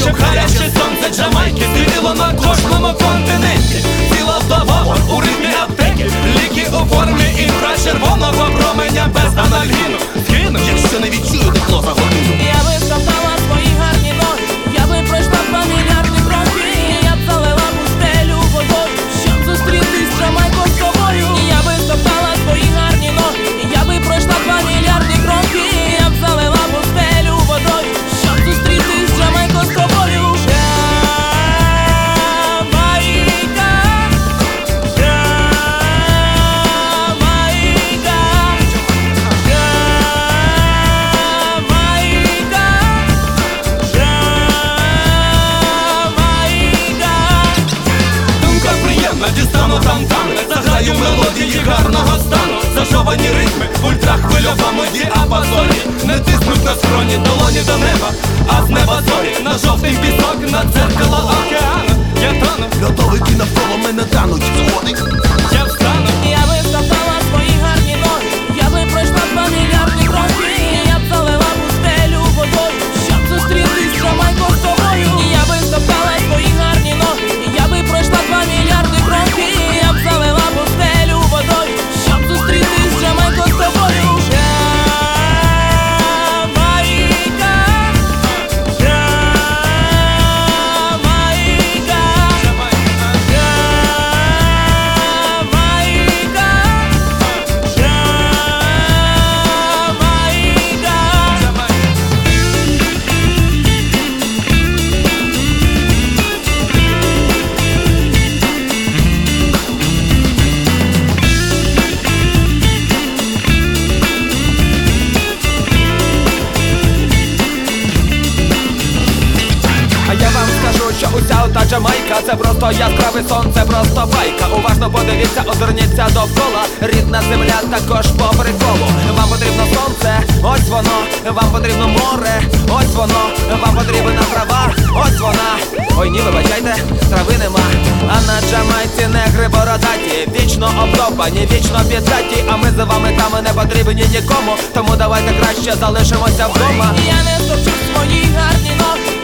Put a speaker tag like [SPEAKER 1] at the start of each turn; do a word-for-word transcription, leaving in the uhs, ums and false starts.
[SPEAKER 1] щоб гаряче сонце Джамайки світило на кожному континенті. Ціла вдова у ритмі аптеки, ліки у формі інфрачервоного променя без анальгіну. Згину, якщо не відчую тепло за годину.
[SPEAKER 2] Я би втоптала свої гарні ноги, я би пройшла два мільярди кроків. Я б залила пустелю водою, щоб зустрітись з Джамайкою з тобою. Я би втоптала свої гарні ноги, я би пройшла два мільярди кроків. Я б залила пустелю водою, щоб зустрітись з Джамайкою з тобою.
[SPEAKER 1] Дістану там-там, заграю мелодії гарного стану. Зажовані ритми в ультрахвильовому діапазоні. Не тиснуть на скроні, долоні до неба, а з неба зорі на жовтий пісок, на дзеркало океану. Я тону,
[SPEAKER 3] льодовики навколо мене тануть.
[SPEAKER 1] я встану.
[SPEAKER 2] Я би втоптала свої гарні ноги, я би пройшла два мільярди кроків. Я б залила пустелю водою, щоб зустрітись з Джамайкою з тобою. Я би втоптала свої гарні ноги, я би пройшла два мільярди кроків. Я б залила пустелю водою, щоб зустрітись з Джамайкою з тобою.
[SPEAKER 4] Що уся ота Джамайка це просто яскравий сон, це просто байка. Уважно подивіться, озирніться довкола. Рідна земля також по приколу. Вам потрібно сонце, ось воно. Вам потрібно море, ось воно. Вам потрібна трава, ось вона. Ой ні, вибачайте, трави нема. А на Джамайці негри бородаті, вічно обдобані, вічно піддаті. А ми за вами там не потрібні нікому. Тому давайте краще залишимося вдома.
[SPEAKER 2] Я не стопчу свої гарні ноги,